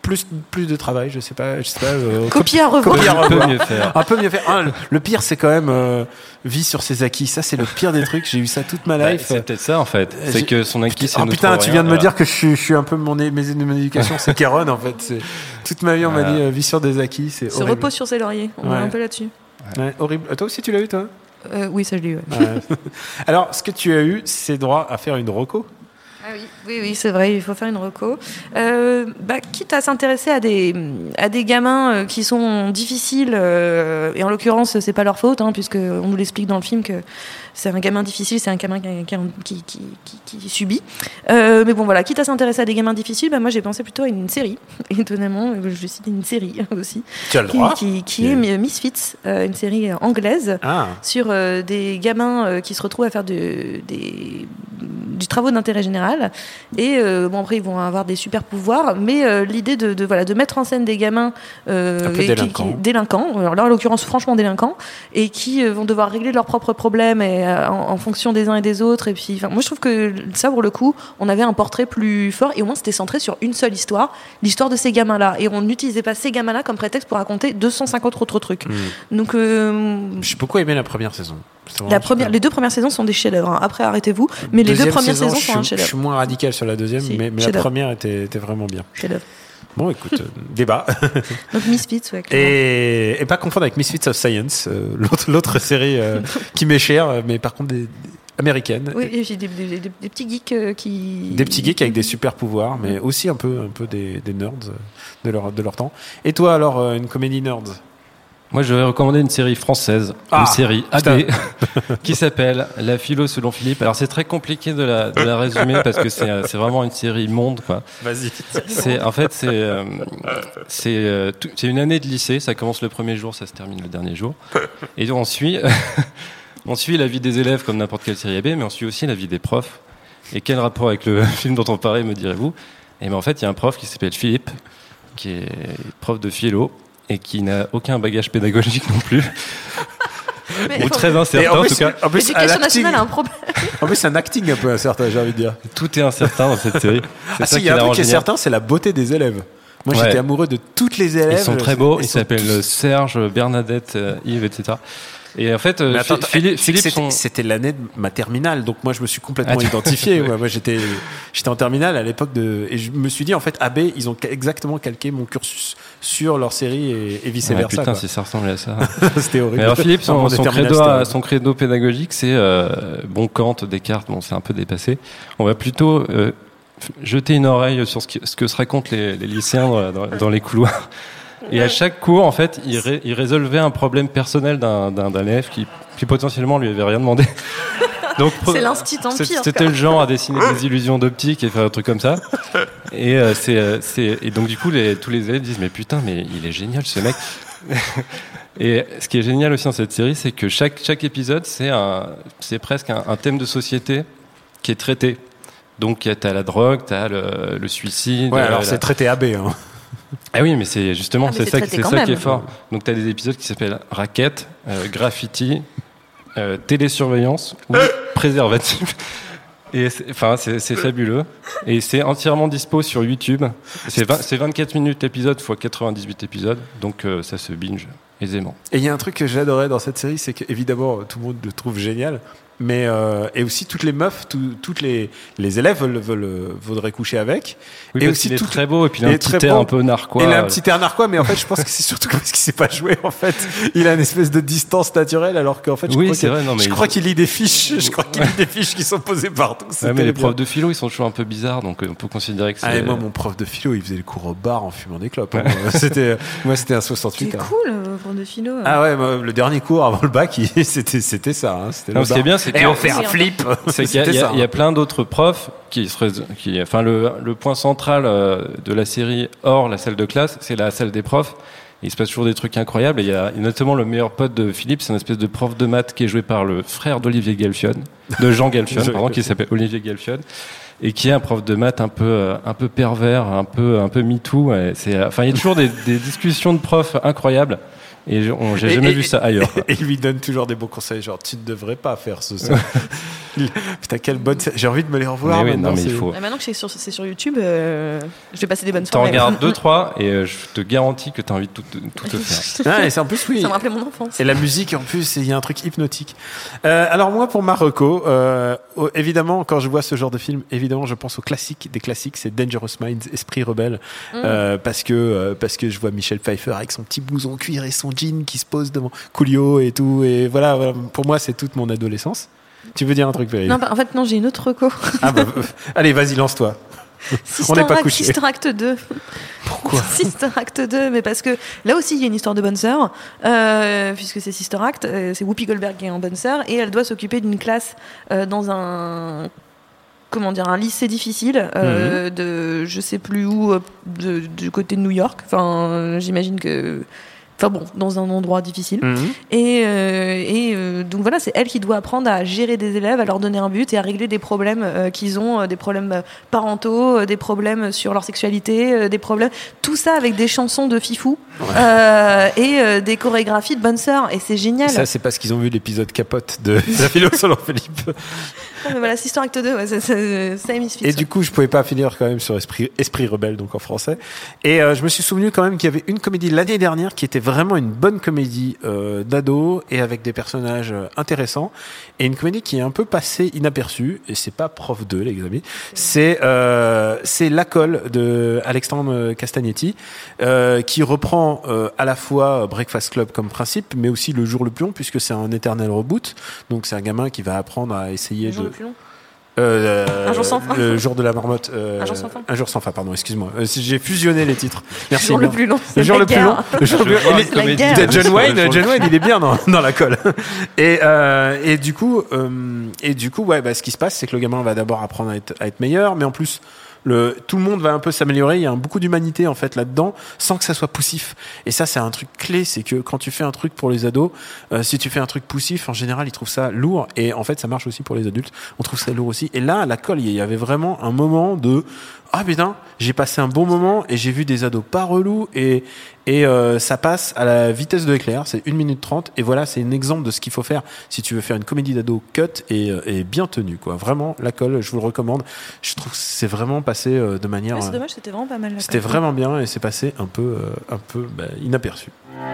Speaker 3: plus, plus de travail, je sais pas. Je sais pas euh,
Speaker 4: Copier à revoir.
Speaker 3: Copier à
Speaker 2: Un peu
Speaker 3: revoir.
Speaker 2: mieux faire.
Speaker 3: Un peu mieux faire. Ah, le, le pire, c'est quand même euh, vie sur ses acquis. Ça, c'est le pire des trucs. J'ai eu ça toute ma
Speaker 2: Bah,
Speaker 3: life.
Speaker 2: c'est peut-être ça en fait. C'est
Speaker 3: J'ai-
Speaker 2: que son acquis, c'est
Speaker 3: Oh
Speaker 2: notre
Speaker 3: putain, tu
Speaker 2: rien,
Speaker 3: viens de me
Speaker 2: voilà.
Speaker 3: dire que je suis, je suis un peu mon, é- mes, mon éducation, c'est Kéron en fait. C'est, toute ma vie, on m'a
Speaker 2: Voilà.
Speaker 3: dit euh, vie sur des acquis, c'est
Speaker 4: Se
Speaker 3: horrible.
Speaker 4: repose sur ses lauriers. On
Speaker 3: Ouais.
Speaker 4: est un peu là-dessus.
Speaker 3: Ouais, horrible. Toi aussi, tu l'as eu, toi
Speaker 4: Euh, oui, ça je l'ai eu. ouais.
Speaker 3: Ouais. Alors, ce que tu as eu, c'est droit à faire une reco.
Speaker 4: Ah oui, oui, oui, c'est vrai, il faut faire une reco. Euh, bah, quitte à s'intéresser à des, à des gamins euh, qui sont difficiles, euh, et en l'occurrence, c'est pas leur faute, hein, puisque on nous l'explique dans le film que c'est un gamin difficile, c'est un gamin qui, qui, qui, qui, qui subit. Euh, mais bon, voilà, quitte à s'intéresser à des gamins difficiles, bah, moi j'ai pensé plutôt à une série. Étonnamment, je vais citer une série aussi.
Speaker 3: Tu as le
Speaker 4: qui,
Speaker 3: droit.
Speaker 4: qui, qui est Misfits, euh, une série anglaise
Speaker 3: Ah.
Speaker 4: sur euh, des gamins euh, qui se retrouvent à faire de, des, du travaux d'intérêt général. Et euh, bon, après, ils vont avoir des super pouvoirs, mais euh, l'idée de, de, voilà, de mettre en scène des gamins euh,
Speaker 3: Un peu
Speaker 4: et qui-
Speaker 3: délinquants.
Speaker 4: qui- délinquants, alors là en l'occurrence franchement délinquants, et qui euh, vont devoir régler leurs propres problèmes et, euh, en, en fonction des uns et des autres. Et puis, enfin, moi je trouve que ça, pour le coup, on avait un portrait plus fort, et au moins c'était centré sur une seule histoire, l'histoire de ces gamins-là. Et on n'utilisait pas ces gamins-là comme prétexte pour raconter deux cent cinquante autres trucs.
Speaker 3: Mm.
Speaker 4: Donc, euh,
Speaker 3: J'ai beaucoup aimé la première saison. C'était vraiment
Speaker 4: la première,
Speaker 3: super.
Speaker 4: les deux premières saisons sont des chefs-d'œuvre. hein. Après, arrêtez-vous. Mais les
Speaker 3: Deuxième
Speaker 4: deux premières
Speaker 3: saison,
Speaker 4: saisons
Speaker 3: je
Speaker 4: sont un
Speaker 3: suis- Je
Speaker 4: chef-d'œuvre.
Speaker 3: suis moins radical sur la deuxième,
Speaker 4: Si,
Speaker 3: mais, mais la
Speaker 4: chef-d'œuvre.
Speaker 3: première était, était vraiment bien.
Speaker 4: Chef-d'œuvre.
Speaker 3: Bon, écoute, euh, débat.
Speaker 4: Donc Misfits, ouais. clairement.
Speaker 3: Et, et pas confondre avec Misfits of Science, euh, l'autre, l'autre série euh, qui m'est chère, euh, mais par contre des, des- américaine.
Speaker 4: Oui, et j'ai des, des, des- des petits geeks euh, qui.
Speaker 3: Des petits geeks avec des super pouvoirs, mais aussi un peu, un peu des, des nerds euh, de leur, de leur temps. Et toi, alors, euh, une comédie nerd?
Speaker 2: Moi, je vais recommander une série française,
Speaker 3: Ah,
Speaker 2: une série A
Speaker 3: putain.
Speaker 2: B, qui s'appelle La philo selon Philippe. Alors, c'est très compliqué de la, de la résumer parce que c'est, euh, c'est vraiment une série monde, quoi.
Speaker 3: Vas-y.
Speaker 2: C'est, en fait, c'est, euh, c'est, euh, tout- c'est une année de lycée. Ça commence le premier jour, ça se termine le dernier jour. Et on suit, on suit la vie des élèves comme n'importe quelle série A B, mais on suit aussi la vie des profs. Et quel rapport avec le film dont on parlait, me direz-vous? Et ben, en fait, il y a un prof qui s'appelle Philippe, qui est prof de philo, et qui n'a aucun bagage pédagogique non plus.
Speaker 4: Mais-
Speaker 2: Ou très
Speaker 3: Et
Speaker 2: incertain,
Speaker 3: en
Speaker 2: en,
Speaker 3: plus,
Speaker 2: tout cas.
Speaker 3: en plus, à
Speaker 4: L'éducation
Speaker 3: l'acting-
Speaker 4: nationale a un problème.
Speaker 3: En plus, c'est un acting un peu incertain, j'ai envie de dire.
Speaker 2: Tout est incertain dans cette série. C'est
Speaker 3: Ah
Speaker 2: ça
Speaker 3: si, il
Speaker 2: qui
Speaker 3: y a un
Speaker 2: la
Speaker 3: truc
Speaker 2: rend
Speaker 3: qui est
Speaker 2: géniale.
Speaker 3: certain, c'est la beauté des élèves. Moi,
Speaker 2: Ouais.
Speaker 3: j'étais amoureux de toutes les élèves.
Speaker 2: Ils sont très beaux, ils
Speaker 3: sont
Speaker 2: s'appellent
Speaker 3: tous-
Speaker 2: Serge, Bernadette, euh, Yves, et cetera. Et en fait, euh,
Speaker 3: Mais attends,
Speaker 2: Phi- Philippe,
Speaker 3: c'est que
Speaker 2: Philippe
Speaker 3: c'était,
Speaker 2: son-
Speaker 3: c'était l'année de ma terminale, donc moi je me suis complètement
Speaker 2: Ah, tu-
Speaker 3: identifié. Ouais, moi j'étais, j'étais en terminale à l'époque de, et je me suis dit en fait A B, ils ont ca- exactement calqué mon cursus sur leur série et, et vice
Speaker 2: Ouais,
Speaker 3: versa.
Speaker 2: putain,
Speaker 3: quoi.
Speaker 2: si ça ressemble à ça.
Speaker 3: C'était horrible.
Speaker 2: Mais alors Philippe,
Speaker 3: Enfin,
Speaker 2: son,
Speaker 3: mon
Speaker 2: son
Speaker 3: terminale,
Speaker 2: credo,
Speaker 3: c'était
Speaker 2: à-
Speaker 3: horrible.
Speaker 2: son credo pédagogique, c'est euh, bon Kant, Descartes, bon c'est un peu dépassé. On va plutôt euh, f- jeter une oreille sur ce, qui- ce que se racontent les, les lycéens dans, dans- dans les couloirs. Et à chaque cours, en fait, il, ré- il résolvait un problème personnel d'un, d'un, d'un élève qui, qui potentiellement lui avait rien demandé. Donc,
Speaker 4: C'est l'instit empire,
Speaker 2: c'est- C'était
Speaker 4: quoi.
Speaker 2: le genre à dessiner des illusions d'optique et faire un truc comme ça. Et, euh, c'est, euh, c'est, et donc du coup, les, tous les élèves disent mais putain, mais il est génial ce mec. Et ce qui est génial aussi dans cette série, c'est que chaque, chaque épisode, c'est, un, c'est presque un, un thème de société qui est traité. Donc t'as la drogue, t'as le, le suicide.
Speaker 3: Ouais,
Speaker 2: euh,
Speaker 3: alors
Speaker 2: la-
Speaker 3: c'est traité A B. Hein.
Speaker 2: Ah oui, mais c'est justement
Speaker 4: Ah, mais
Speaker 2: c'est
Speaker 4: c'est
Speaker 2: ça,
Speaker 4: traité
Speaker 2: c'est
Speaker 4: quand
Speaker 2: ça qui
Speaker 4: même.
Speaker 2: est fort. Donc t'as des épisodes qui s'appellent raquette, euh, graffiti, euh, télésurveillance ou préservatif. Et c'est- enfin, c'est, c'est fabuleux. Et c'est entièrement dispo sur YouTube. C'est, vingt c'est vingt-quatre minutes l'épisode fois quatre-vingt-dix-huit épisodes. Donc euh, ça se binge aisément.
Speaker 3: Et il y a un truc que j'adorais dans cette série, c'est qu'évidemment tout le monde le trouve génial, mais euh, et aussi toutes les meufs, tout- toutes les, les élèves veulent, veulent, voudraient coucher avec.
Speaker 2: Oui,
Speaker 3: et
Speaker 2: parce
Speaker 3: aussi
Speaker 2: qu'il est
Speaker 3: toutes-
Speaker 2: très beau et puis il a
Speaker 3: il
Speaker 2: un
Speaker 3: est
Speaker 2: petit
Speaker 3: très
Speaker 2: air
Speaker 3: beau.
Speaker 2: un peu narquois.
Speaker 3: Il a un petit air narquois, mais en fait, je pense que c'est surtout parce qu'il sait pas jouer. En fait, il a une espèce de distance naturelle, alors qu'en fait, je
Speaker 2: Oui,
Speaker 3: crois,
Speaker 2: c'est
Speaker 3: que-
Speaker 2: vrai, non, mais
Speaker 3: je
Speaker 2: il-
Speaker 3: crois qu'il lit des fiches. Je crois qu'il lit des fiches qui sont posées partout.
Speaker 2: Ouais,
Speaker 3: C'était
Speaker 2: mais les
Speaker 3: bien.
Speaker 2: profs de philo, ils sont toujours un peu bizarres, donc euh, on peut considérer que c'est.
Speaker 3: Ah, et moi, mon prof de philo, il faisait le cours au bar en fumant des clopes. hein. C'était, moi, c'était un soixante-huit.
Speaker 4: C'est
Speaker 3: hein.
Speaker 4: cool, euh, pour de philo.
Speaker 3: Ah ouais, moi, le dernier cours avant le bac, il- c'était, c'était ça. Hein. C'était
Speaker 2: Non,
Speaker 3: le
Speaker 2: ce qui est
Speaker 3: bar.
Speaker 2: bien, c'est
Speaker 3: Et
Speaker 2: que-
Speaker 3: on fait un
Speaker 4: Oui,
Speaker 3: flip.
Speaker 2: C'est qu'il y a,
Speaker 3: C'était
Speaker 2: il y a-
Speaker 3: ça,
Speaker 2: il y a
Speaker 3: hein.
Speaker 2: plein d'autres profs qui se, rés- qui, enfin le, le point central euh, de la série hors la salle de classe, c'est la salle des profs. Il se passe toujours des trucs incroyables. Et il y a notamment le meilleur pote de Philippe, c'est une espèce de prof de maths qui est joué par le frère d'Olivier Galfion, de Jean Galfion,
Speaker 3: Jean
Speaker 2: pardon, qui
Speaker 3: Galfion.
Speaker 2: s'appelle Olivier Galfion, et qui est un prof de maths un peu, euh, un peu pervers, un peu, un peu MeToo. Et c'est, enfin, il y a toujours des, des discussions de profs incroyables. Et on- j'ai
Speaker 3: Et-
Speaker 2: jamais
Speaker 3: et-
Speaker 2: vu ça ailleurs. quoi.
Speaker 3: Et il lui donne toujours des bons conseils, genre tu ne devrais pas faire ce ça. Putain, quelle bonne série. J'ai envie de me les revoir.
Speaker 2: Mais oui,
Speaker 3: maintenant,
Speaker 2: non, mais il
Speaker 3: c'est-
Speaker 2: faut.
Speaker 4: Et maintenant que c'est sur, c'est sur YouTube, euh, je vais passer des bonnes
Speaker 2: T'en
Speaker 4: soirées.
Speaker 2: regardes deux trois et euh, je te garantis que t'as envie de tout, tout te faire.
Speaker 3: Ah, et c'est en plus, oui.
Speaker 4: Ça me rappelait mon enfance.
Speaker 3: Et la musique, en plus, il y a un truc hypnotique. Euh, alors moi, pour Marocco, euh, oh, évidemment, quand je vois ce genre de film, évidemment, je pense au classique des classiques, c'est Dangerous Minds, Esprit rebelle,
Speaker 4: Mm.
Speaker 3: euh, parce que euh, parce que je vois Michel Pfeiffer avec son petit blouson cuir et son jean qui se pose devant Coolio et tout, et voilà, voilà. Pour moi, c'est toute mon adolescence. Tu veux dire un truc, Péril?
Speaker 4: Non, bah, en fait, non, j'ai une autre reco.
Speaker 3: Ah bah, euh, allez, vas-y, lance-toi.
Speaker 4: Sister
Speaker 3: On n'est pas
Speaker 4: Act,
Speaker 3: couché.
Speaker 4: Sister Act deux.
Speaker 3: Pourquoi?
Speaker 4: Sister Act deux, mais parce que là aussi il y a une histoire de bonne sœur, euh, puisque c'est Sister Act, euh, c'est Whoopi Goldberg qui est en bonne sœur, et elle doit s'occuper d'une classe euh, dans un comment dire un lycée difficile euh,
Speaker 3: Mhm.
Speaker 4: de je sais plus où euh, de, du côté de New York. Enfin, euh, j'imagine que Enfin bon, dans un endroit difficile.
Speaker 3: Mhm.
Speaker 4: Et, euh, et euh, donc voilà, c'est elle qui doit apprendre à gérer des élèves, à leur donner un but et à régler des problèmes euh, qu'ils ont, euh, des problèmes euh, parentaux, euh, des problèmes sur leur sexualité, euh, des problèmes. Tout ça avec des chansons de fifou euh, et euh, des chorégraphies de bonne sœur. Et c'est génial.
Speaker 3: Ça, c'est parce qu'ils ont vu l'épisode capote de la philo selon Philippe.
Speaker 4: Non, mais voilà, Sister Act deux, ouais, c'est, c'est, c'est Misfits.
Speaker 3: Et du coup, je pouvais pas finir quand même sur Esprit, Esprit rebelle, donc en français. Et euh, je me suis souvenu quand même qu'il y avait une comédie l'année dernière qui était vraiment une bonne comédie euh, d'ado et avec des personnages euh, intéressants. Et une comédie qui est un peu passée inaperçue. Et c'est pas Prof deux, les amis. C'est euh, c'est La Colle de Alexandre Castagnetti euh, qui reprend euh, à la fois Breakfast Club comme principe, mais aussi Le Jour le plus long puisque c'est un éternel reboot. Donc c'est un gamin qui va apprendre à essayer
Speaker 4: Le jour
Speaker 3: de
Speaker 4: le plus long.
Speaker 3: Euh,
Speaker 4: Un jour sans fin.
Speaker 3: Le jour de la marmotte. euh,
Speaker 4: Un jour sans fin.
Speaker 3: Un jour sans fin, pardon, excuse-moi. Euh, si j'ai fusionné les titres. Merci.
Speaker 4: Le jour le
Speaker 3: bien.
Speaker 4: plus long,
Speaker 3: Le
Speaker 4: c'est
Speaker 3: jour
Speaker 4: la
Speaker 3: le plus
Speaker 4: guerre.
Speaker 3: long. Le jour le plus
Speaker 2: Je vois
Speaker 3: il
Speaker 2: une
Speaker 3: est-
Speaker 2: comédie
Speaker 4: guerre.
Speaker 3: de John
Speaker 2: sur le
Speaker 3: Wayne.
Speaker 2: jour
Speaker 3: John
Speaker 2: le
Speaker 3: Wayne, il est bien dans, dans la colle. Et, euh, et du coup, euh, et du coup, ouais, bah, ce qui se passe, c'est que le gamin va d'abord apprendre à être, à être meilleur, mais en plus, le, tout le monde va un peu s'améliorer. Il y a un, beaucoup d'humanité en fait là-dedans, sans que ça soit poussif. Et ça, c'est un truc clé, c'est que quand tu fais un truc pour les ados, euh, si tu fais un truc poussif, en général, ils trouvent ça lourd. Et en fait, ça marche aussi pour les adultes. On trouve ça lourd aussi. Et là, à la colle, il y avait vraiment un moment de ah putain, j'ai passé un bon moment et j'ai vu des ados pas relous et et euh, ça passe à la vitesse de l'éclair. C'est une minute trente et voilà, c'est un exemple de ce qu'il faut faire si tu veux faire une comédie d'ado cut et, et bien tenue quoi. Vraiment, La Colle, je vous le recommande. Je trouve que c'est vraiment passé euh, de manière.
Speaker 4: Ouais, c'est
Speaker 3: euh,
Speaker 4: dommage, c'était vraiment pas mal. La
Speaker 3: C'était
Speaker 4: Colle.
Speaker 3: vraiment bien et c'est passé un peu, euh, un peu bah, inaperçu.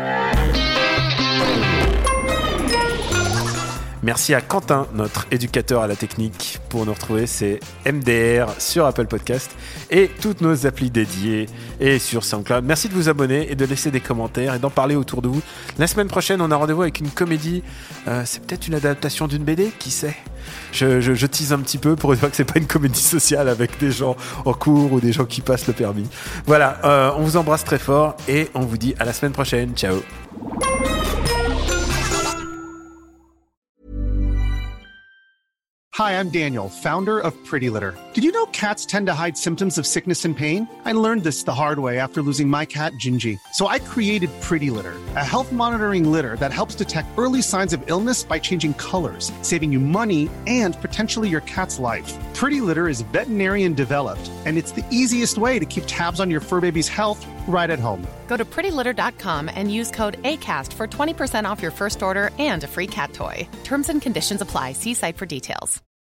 Speaker 3: Merci à Quentin, notre éducateur à la technique, pour nous retrouver. C'est M D R sur Apple Podcast et toutes nos applis dédiées et sur SoundCloud. Merci de vous abonner et de laisser des commentaires et d'en parler autour de vous. La semaine prochaine, on a rendez-vous avec une comédie. Euh, c'est peut-être une adaptation d'une B D, qui sait? Je, je, je tease un petit peu pour dire que c'est pas une comédie sociale avec des gens en cours ou des gens qui passent le permis. Voilà, euh, on vous embrasse très fort et on vous dit à la semaine prochaine. Ciao.
Speaker 11: Hi, I'm Daniel, founder of Pretty Litter. Did you know cats tend to hide symptoms of sickness and pain? I learned this the hard way after losing my cat, Gingy. So I created Pretty Litter, a health monitoring litter that helps detect early signs of illness by changing colors, saving you money and potentially your cat's life. Pretty Litter is veterinarian developed, and it's the easiest way to keep tabs on your fur baby's health right at home.
Speaker 12: Go to pretty litter dot com and use code ACAST for twenty percent off your first order and a free cat toy. Terms and conditions apply. See site for details.